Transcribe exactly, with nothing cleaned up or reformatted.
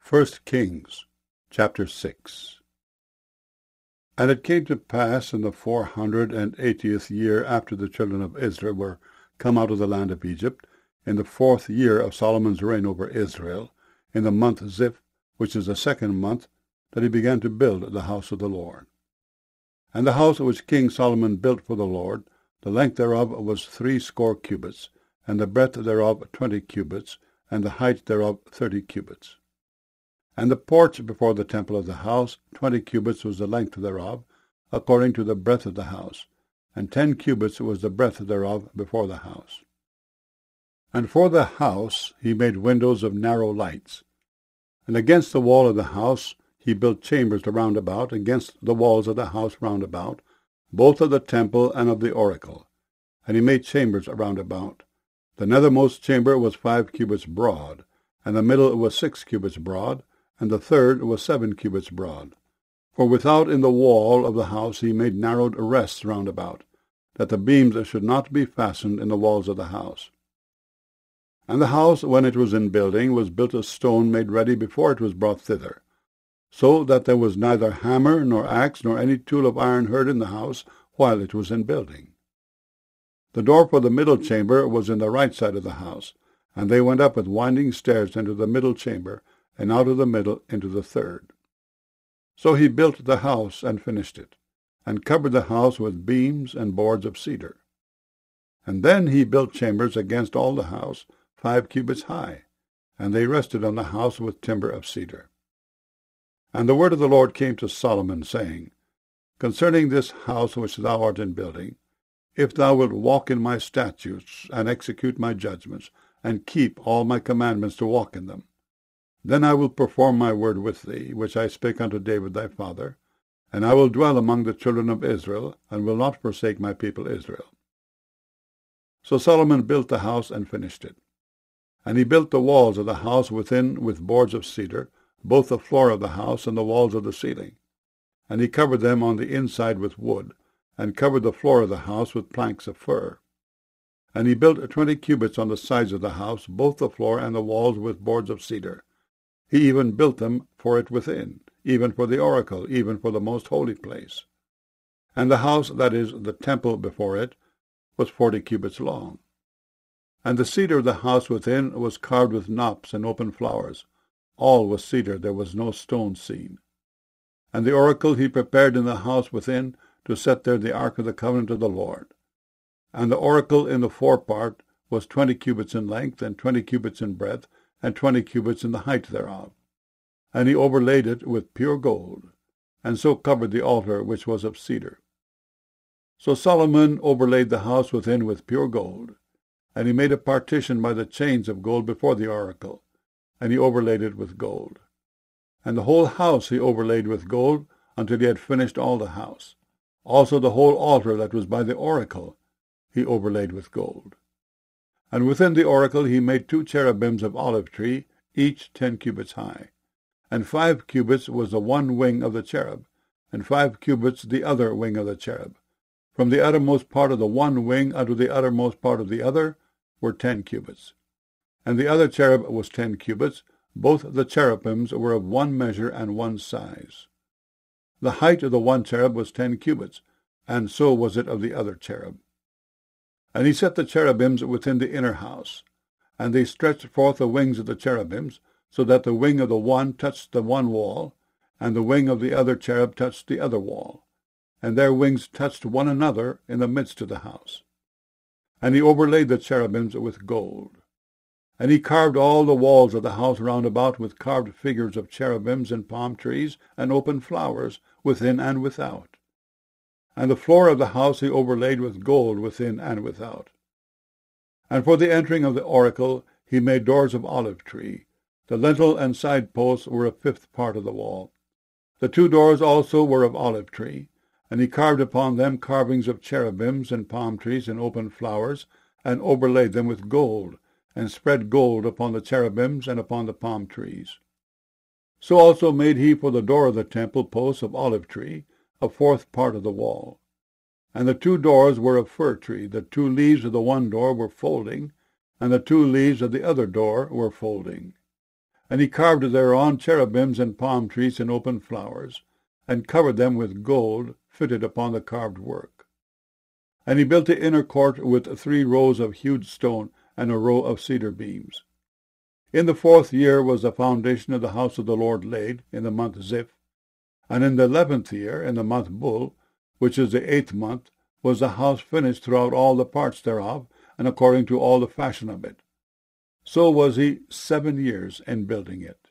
First Kings, chapter six. And it came to pass in the four hundred and eightieth year after the children of Israel were come out of the land of Egypt, in the fourth year of Solomon's reign over Israel, in the month Ziph, which is the second month, that he began to build the house of the Lord. And the house which King Solomon built for the Lord, the length thereof was threescore cubits, and the breadth thereof twenty cubits, and the height thereof thirty cubits. And the porch before the temple of the house, twenty cubits was the length thereof, according to the breadth of the house, and ten cubits was the breadth thereof before the house. And for the house he made windows of narrow lights. And against the wall of the house he built chambers round about, against the walls of the house round about, both of the temple and of the oracle. And he made chambers round about. The nethermost chamber was five cubits broad, and the middle was six cubits broad, and the third was seven cubits broad. For without in the wall of the house he made narrowed rests round about, that the beams should not be fastened in the walls of the house. And the house, when it was in building, was built of stone made ready before it was brought thither, so that there was neither hammer, nor axe, nor any tool of iron heard in the house while it was in building. The door for the middle chamber was in the right side of the house, and they went up with winding stairs into the middle chamber, and out of the middle into the third. So he built the house and finished it, and covered the house with beams and boards of cedar. And then he built chambers against all the house, five cubits high, and they rested on the house with timber of cedar. And the word of the Lord came to Solomon, saying, Concerning this house which thou art in building, if thou wilt walk in my statutes, and execute my judgments, and keep all my commandments to walk in them, then I will perform my word with thee, which I spake unto David thy father, and I will dwell among the children of Israel, and will not forsake my people Israel. So Solomon built the house and finished it. And he built the walls of the house within with boards of cedar, both the floor of the house and the walls of the ceiling. And he covered them on the inside with wood, and covered the floor of the house with planks of fir. And he built twenty cubits on the sides of the house, both the floor and the walls with boards of cedar. He even built them for it within, even for the oracle, even for the most holy place. And the house, that is, the temple before it, was forty cubits long. And the cedar of the house within was carved with knops and open flowers. All was cedar, there was no stone seen. And the oracle he prepared in the house within, to set there the ark of the covenant of the Lord. And the oracle in the forepart was twenty cubits in length, and twenty cubits in breadth, and twenty cubits in the height thereof. And he overlaid it with pure gold, and so covered the altar which was of cedar. So Solomon overlaid the house within with pure gold, and he made a partition by the chains of gold before the oracle, and he overlaid it with gold. And the whole house he overlaid with gold, until he had finished all the house. Also the whole altar that was by the oracle he overlaid with gold. And within the oracle he made two cherubims of olive tree, each ten cubits high. And five cubits was the one wing of the cherub, and five cubits the other wing of the cherub. From the uttermost part of the one wing unto the uttermost part of the other were ten cubits. And the other cherub was ten cubits. Both the cherubims were of one measure and one size. The height of the one cherub was ten cubits, and so was it of the other cherub. And he set the cherubims within the inner house, and they stretched forth the wings of the cherubims, so that the wing of the one touched the one wall, and the wing of the other cherub touched the other wall, and their wings touched one another in the midst of the house. And he overlaid the cherubims with gold. And he carved all the walls of the house round about with carved figures of cherubims and palm trees and open flowers within and without. And the floor of the house he overlaid with gold within and without. And for the entering of the oracle he made doors of olive tree. The lintel and side posts were a fifth part of the wall. The two doors also were of olive tree, and he carved upon them carvings of cherubims and palm trees and open flowers, and overlaid them with gold, and spread gold upon the cherubims and upon the palm trees. So also made he for the door of the temple posts of olive tree, a fourth part of the wall. And the two doors were of fir tree. The two leaves of the one door were folding, and the two leaves of the other door were folding. And he carved thereon cherubims and palm trees and open flowers, and covered them with gold fitted upon the carved work. And he built the inner court with three rows of hewed stone and a row of cedar beams. In the fourth year was the foundation of the house of the Lord laid, in the month Ziph. And in the eleventh year, in the month Bul, which is the eighth month, was the house finished throughout all the parts thereof, and according to all the fashion of it. So was he seven years in building it.